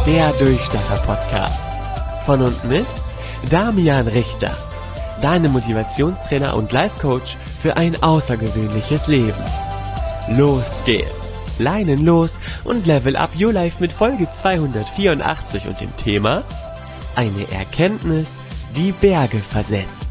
Der Durchstarter-Podcast. Von und mit Damian Richter. Deine Motivationstrainer und Life-Coach für ein außergewöhnliches Leben. Los geht's. Leinen los und level up your life mit Folge 284 und dem Thema eine Erkenntnis, die Berge versetzt.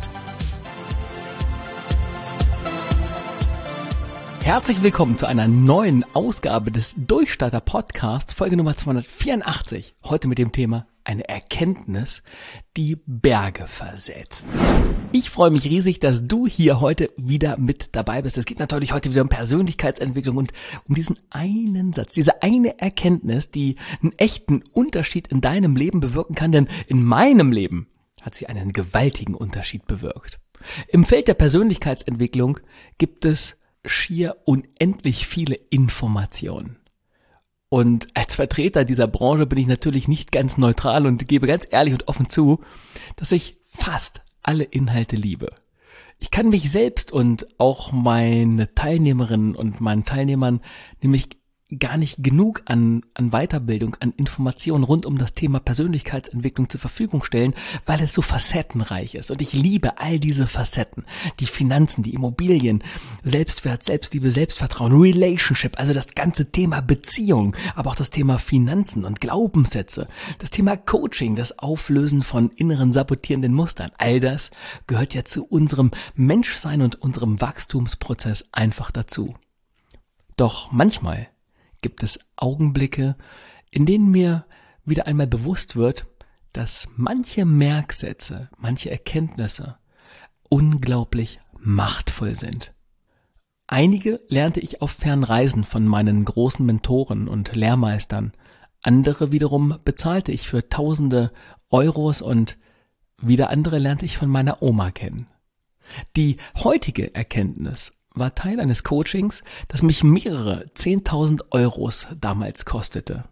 Herzlich willkommen zu einer neuen Ausgabe des Durchstarter Podcasts, Folge Nummer 284. Heute mit dem Thema eine Erkenntnis, die Berge versetzt. Ich freue mich riesig, dass du hier heute wieder mit dabei bist. Es geht natürlich heute wieder um Persönlichkeitsentwicklung und um diesen einen Satz, diese eine Erkenntnis, die einen echten Unterschied in deinem Leben bewirken kann, denn in meinem Leben hat sie einen gewaltigen Unterschied bewirkt. Im Feld der Persönlichkeitsentwicklung gibt es schier unendlich viele Informationen. Und als Vertreter dieser Branche bin ich natürlich nicht ganz neutral und gebe ganz ehrlich und offen zu, dass ich fast alle Inhalte liebe. Ich kann mich selbst und auch meine Teilnehmerinnen und meinen Teilnehmern nämlich gar nicht genug an Weiterbildung, an Informationen rund um das Thema Persönlichkeitsentwicklung zur Verfügung stellen, weil es so facettenreich ist. Und ich liebe all diese Facetten. Die Finanzen, die Immobilien, Selbstwert, Selbstliebe, Selbstvertrauen, Relationship, also das ganze Thema Beziehung, aber auch das Thema Finanzen und Glaubenssätze, das Thema Coaching, das Auflösen von inneren sabotierenden Mustern. All das gehört ja zu unserem Menschsein und unserem Wachstumsprozess einfach dazu. Doch manchmal gibt es Augenblicke, in denen mir wieder einmal bewusst wird, dass manche Merksätze, manche Erkenntnisse unglaublich machtvoll sind. Einige lernte ich auf Fernreisen von meinen großen Mentoren und Lehrmeistern, andere wiederum bezahlte ich für tausende Euros und wieder andere lernte ich von meiner Oma kennen. Die heutige Erkenntnis war Teil eines Coachings, das mich mehrere 10.000 Euros damals kostete.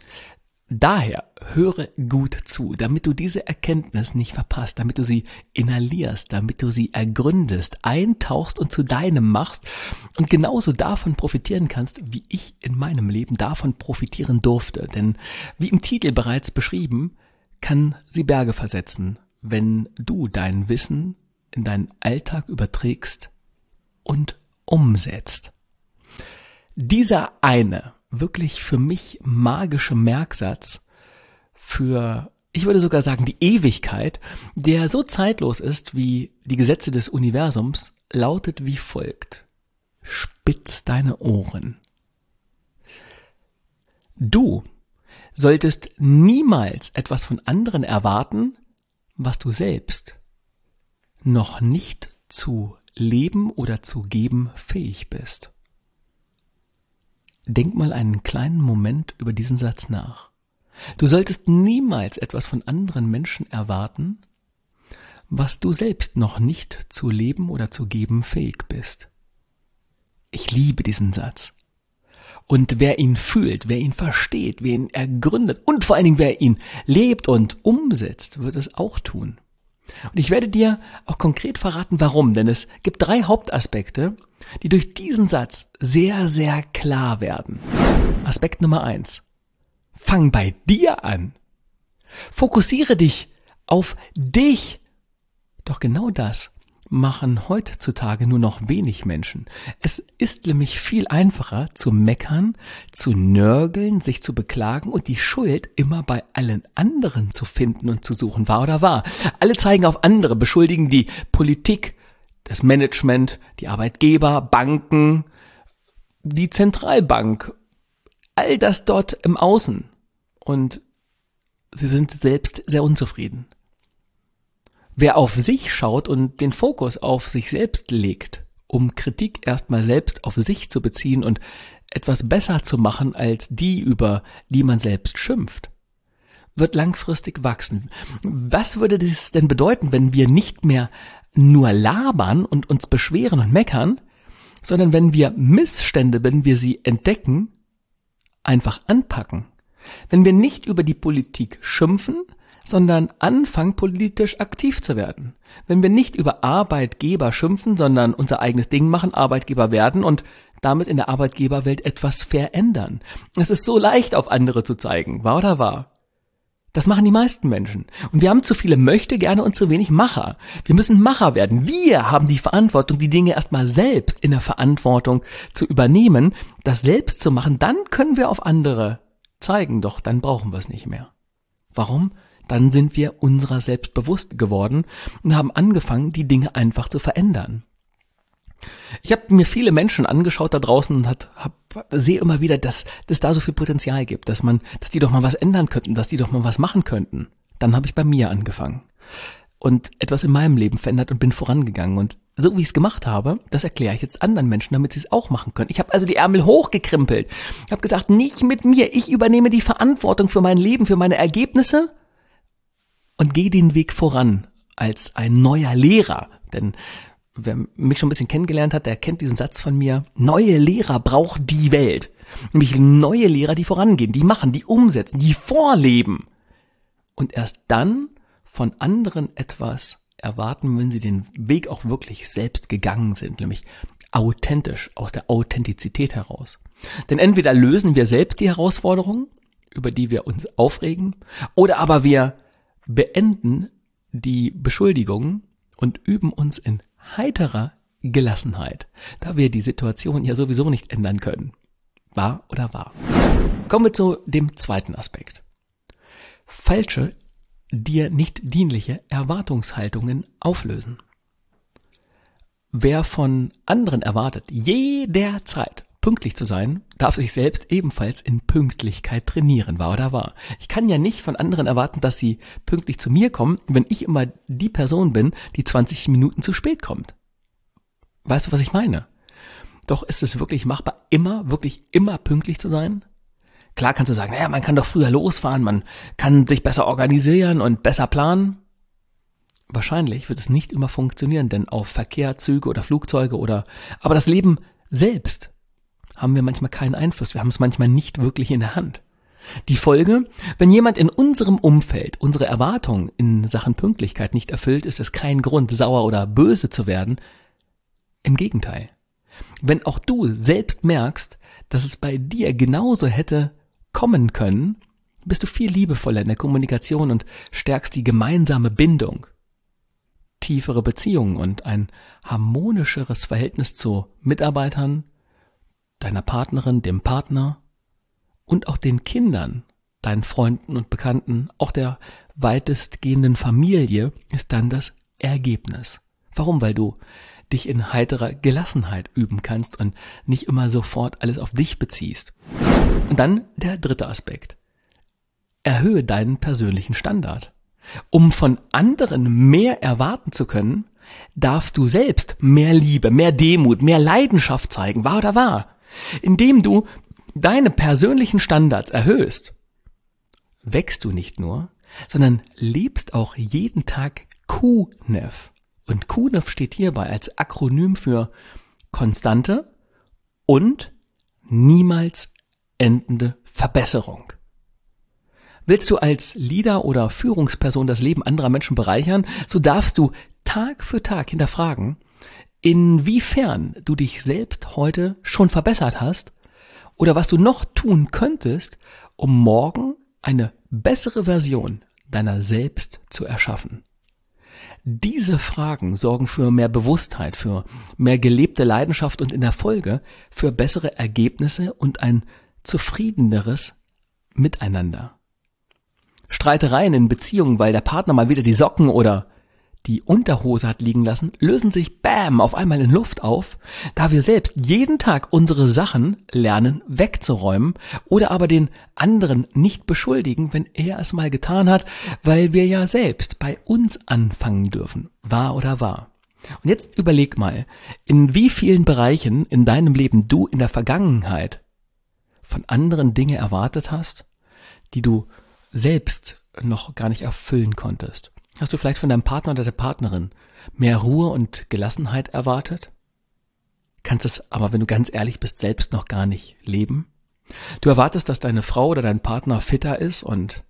Daher höre gut zu, damit du diese Erkenntnis nicht verpasst, damit du sie inhalierst, damit du sie ergründest, eintauchst und zu deinem machst und genauso davon profitieren kannst, wie ich in meinem Leben davon profitieren durfte. Denn wie im Titel bereits beschrieben, kann sie Berge versetzen, wenn du dein Wissen in deinen Alltag überträgst und umsetzt. Dieser eine wirklich für mich magische Merksatz für, ich würde sogar sagen, die Ewigkeit, der so zeitlos ist wie die Gesetze des Universums, lautet wie folgt: Spitz deine Ohren. Du solltest niemals etwas von anderen erwarten, was du selbst noch nicht zu leben oder zu geben fähig bist. Denk mal einen kleinen Moment über diesen Satz nach. Du solltest niemals etwas von anderen Menschen erwarten, was du selbst noch nicht zu leben oder zu geben fähig bist. Ich liebe diesen Satz. Und wer ihn fühlt, wer ihn versteht, wer ihn ergründet und vor allen Dingen wer ihn lebt und umsetzt, wird es auch tun. Und ich werde dir auch konkret verraten, warum, denn es gibt 3 Hauptaspekte, die durch diesen Satz sehr, sehr klar werden. Aspekt Nummer 1. Fang bei dir an. Fokussiere dich auf dich. Doch genau das machen heutzutage nur noch wenig Menschen. Es ist nämlich viel einfacher zu meckern, zu nörgeln, sich zu beklagen und die Schuld immer bei allen anderen zu finden und zu suchen, wahr oder wahr. Alle zeigen auf andere, beschuldigen die Politik, das Management, die Arbeitgeber, Banken, die Zentralbank, all das dort im Außen. Und sie sind selbst sehr unzufrieden. Wer auf sich schaut und den Fokus auf sich selbst legt, um Kritik erstmal selbst auf sich zu beziehen und etwas besser zu machen als die, über die man selbst schimpft, wird langfristig wachsen. Was würde das denn bedeuten, wenn wir nicht mehr nur labern und uns beschweren und meckern, sondern wenn wir Missstände, wenn wir sie entdecken, einfach anpacken? Wenn wir nicht über die Politik schimpfen, sondern anfangen, politisch aktiv zu werden. Wenn wir nicht über Arbeitgeber schimpfen, sondern unser eigenes Ding machen, Arbeitgeber werden und damit in der Arbeitgeberwelt etwas verändern. Es ist so leicht, auf andere zu zeigen, wahr oder wahr? Das machen die meisten Menschen. Und wir haben zu viele Möchtegerne und zu wenig Macher. Wir müssen Macher werden. Wir haben die Verantwortung, die Dinge erstmal selbst in der Verantwortung zu übernehmen, das selbst zu machen. Dann können wir auf andere zeigen, doch dann brauchen wir es nicht mehr. Warum? Dann sind wir unserer selbst bewusst geworden und haben angefangen, die Dinge einfach zu verändern. Ich habe mir viele Menschen angeschaut da draußen und sehe immer wieder, dass es da so viel Potenzial gibt, dass die doch mal was ändern könnten, dass die doch mal was machen könnten. Dann habe ich bei mir angefangen und etwas in meinem Leben verändert und bin vorangegangen. Und so wie ich es gemacht habe, das erkläre ich jetzt anderen Menschen, damit sie es auch machen können. Ich habe also die Ärmel hochgekrimpelt. Ich habe gesagt, nicht mit mir, ich übernehme die Verantwortung für mein Leben, für meine Ergebnisse und gehe den Weg voran als ein neuer Lehrer. Denn wer mich schon ein bisschen kennengelernt hat, der kennt diesen Satz von mir. Neue Lehrer braucht die Welt. Nämlich neue Lehrer, die vorangehen, die machen, die umsetzen, die vorleben. Und erst dann von anderen etwas erwarten, wenn sie den Weg auch wirklich selbst gegangen sind. Nämlich authentisch, aus der Authentizität heraus. Denn entweder lösen wir selbst die Herausforderungen, über die wir uns aufregen, oder aber wir beenden die Beschuldigungen und üben uns in heiterer Gelassenheit, da wir die Situation ja sowieso nicht ändern können. Wahr oder wahr? Kommen wir zu dem zweiten Aspekt. Falsche, dir nicht dienliche Erwartungshaltungen auflösen. Wer von anderen erwartet, jederzeit pünktlich zu sein, darf sich selbst ebenfalls in Pünktlichkeit trainieren, wahr oder wahr? Ich kann ja nicht von anderen erwarten, dass sie pünktlich zu mir kommen, wenn ich immer die Person bin, die 20 Minuten zu spät kommt. Weißt du, was ich meine? Doch ist es wirklich machbar, wirklich immer pünktlich zu sein? Klar kannst du sagen, naja, man kann doch früher losfahren, man kann sich besser organisieren und besser planen. Wahrscheinlich wird es nicht immer funktionieren, denn auf Verkehr, Züge oder Flugzeuge aber das Leben selbst haben wir manchmal keinen Einfluss. Wir haben es manchmal nicht wirklich in der Hand. Die Folge, wenn jemand in unserem Umfeld unsere Erwartungen in Sachen Pünktlichkeit nicht erfüllt, ist es kein Grund, sauer oder böse zu werden. Im Gegenteil. Wenn auch du selbst merkst, dass es bei dir genauso hätte kommen können, bist du viel liebevoller in der Kommunikation und stärkst die gemeinsame Bindung. Tiefere Beziehungen und ein harmonischeres Verhältnis zu Mitarbeitern, deiner Partnerin, dem Partner und auch den Kindern, deinen Freunden und Bekannten, auch der weitestgehenden Familie ist dann das Ergebnis. Warum? Weil du dich in heiterer Gelassenheit üben kannst und nicht immer sofort alles auf dich beziehst. Und dann der dritte Aspekt. Erhöhe deinen persönlichen Standard. Um von anderen mehr erwarten zu können, darfst du selbst mehr Liebe, mehr Demut, mehr Leidenschaft zeigen, wahr oder wahr? Indem du deine persönlichen Standards erhöhst, wächst du nicht nur, sondern lebst auch jeden Tag QNEF. Und QNEF steht hierbei als Akronym für konstante und niemals endende Verbesserung. Willst du als Leader oder Führungsperson das Leben anderer Menschen bereichern, so darfst du Tag für Tag hinterfragen, inwiefern du dich selbst heute schon verbessert hast oder was du noch tun könntest, um morgen eine bessere Version deiner selbst zu erschaffen. Diese Fragen sorgen für mehr Bewusstheit, für mehr gelebte Leidenschaft und in der Folge für bessere Ergebnisse und ein zufriedeneres Miteinander. Streitereien in Beziehungen, weil der Partner mal wieder die Socken oder die Unterhose hat liegen lassen, lösen sich auf einmal in Luft auf, da wir selbst jeden Tag unsere Sachen lernen wegzuräumen oder aber den anderen nicht beschuldigen, wenn er es mal getan hat, weil wir ja selbst bei uns anfangen dürfen. Wahr oder wahr? Und jetzt überleg mal, in wie vielen Bereichen in deinem Leben du in der Vergangenheit von anderen Dinge erwartet hast, die du selbst noch gar nicht erfüllen konntest. Hast du vielleicht von deinem Partner oder der Partnerin mehr Ruhe und Gelassenheit erwartet? Kannst es aber, wenn du ganz ehrlich bist, selbst noch gar nicht leben? Du erwartest, dass deine Frau oder dein Partner fitter ist und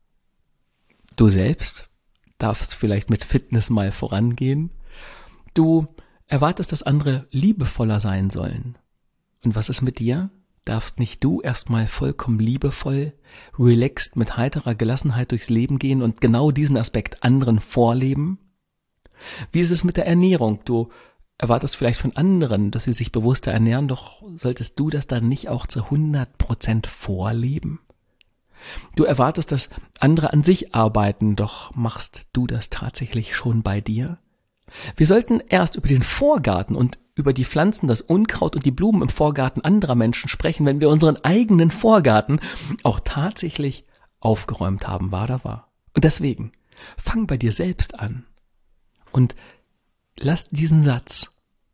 du selbst darfst vielleicht mit Fitness mal vorangehen. Du erwartest, dass andere liebevoller sein sollen. Und was ist mit dir? Darfst nicht du erstmal vollkommen liebevoll, relaxed mit heiterer Gelassenheit durchs Leben gehen und genau diesen Aspekt anderen vorleben? Wie ist es mit der Ernährung? Du erwartest vielleicht von anderen, dass sie sich bewusster ernähren, doch solltest du das dann nicht auch zu 100% vorleben? Du erwartest, dass andere an sich arbeiten, doch machst du das tatsächlich schon bei dir? Wir sollten erst über den Vorgarten und über die Pflanzen, das Unkraut und die Blumen im Vorgarten anderer Menschen sprechen, wenn wir unseren eigenen Vorgarten auch tatsächlich aufgeräumt haben, wahr da war. Und deswegen, fang bei dir selbst an und lass diesen Satz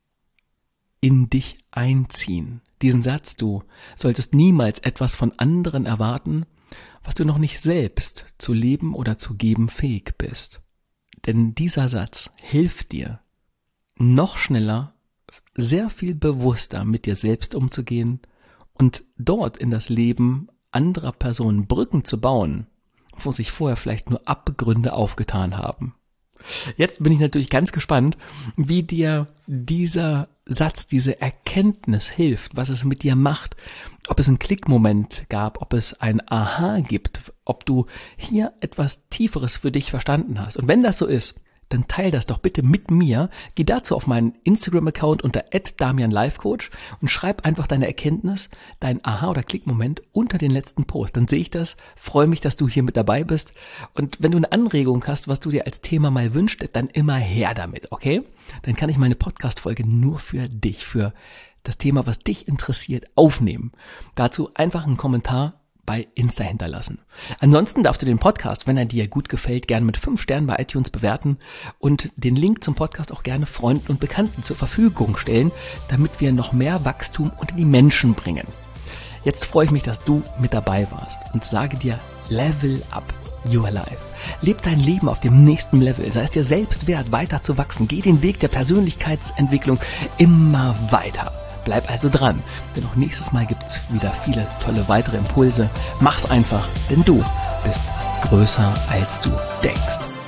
in dich einziehen. Diesen Satz, du solltest niemals etwas von anderen erwarten, was du noch nicht selbst zu leben oder zu geben fähig bist. Denn dieser Satz hilft dir, noch schneller, sehr viel bewusster mit dir selbst umzugehen und dort in das Leben anderer Personen Brücken zu bauen, wo sich vorher vielleicht nur Abgründe aufgetan haben. Jetzt bin ich natürlich ganz gespannt, wie dir dieser Satz, diese Erkenntnis hilft, was es mit dir macht, ob es einen Klickmoment gab, ob es ein Aha gibt, ob du hier etwas Tieferes für dich verstanden hast. Und wenn das so ist, dann teil das doch bitte mit mir. Geh dazu auf meinen Instagram-Account unter @DamianLifeCoach und schreib einfach deine Erkenntnis, dein Aha- oder Klickmoment unter den letzten Post. Dann sehe ich das, freue mich, dass du hier mit dabei bist. Und wenn du eine Anregung hast, was du dir als Thema mal wünschst, dann immer her damit, okay? Dann kann ich meine Podcast-Folge nur für dich, für das Thema, was dich interessiert, aufnehmen. Dazu einfach einen Kommentar bei Insta hinterlassen. Ansonsten darfst du den Podcast, wenn er dir gut gefällt, gerne mit 5 Sternen bei iTunes bewerten und den Link zum Podcast auch gerne Freunden und Bekannten zur Verfügung stellen, damit wir noch mehr Wachstum unter die Menschen bringen. Jetzt freue ich mich, dass du mit dabei warst und sage dir, level up your life. Leb dein Leben auf dem nächsten Level, sei es dir selbst wert, weiter zu wachsen. Geh den Weg der Persönlichkeitsentwicklung immer weiter. Bleib also dran, denn auch nächstes Mal gibt's wieder viele tolle weitere Impulse. Mach's einfach, denn du bist größer als du denkst.